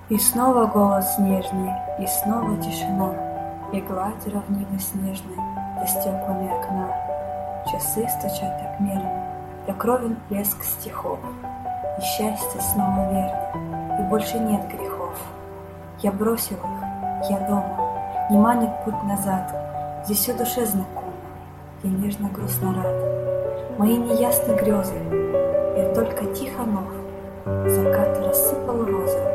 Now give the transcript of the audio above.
И снова голос нежный, и снова тишина, и гладь равнины снежной за стеклами окна. Часы стучат так мерно, так ровен плеск стихов, и счастье снова верно, и больше нет грехов. Я бросил их, я дома, не манит путь назад, здесь все душе знакомо, я нежно грустно рад. Мои неясны грезы, я только тихо нов, закат рассыпал розы.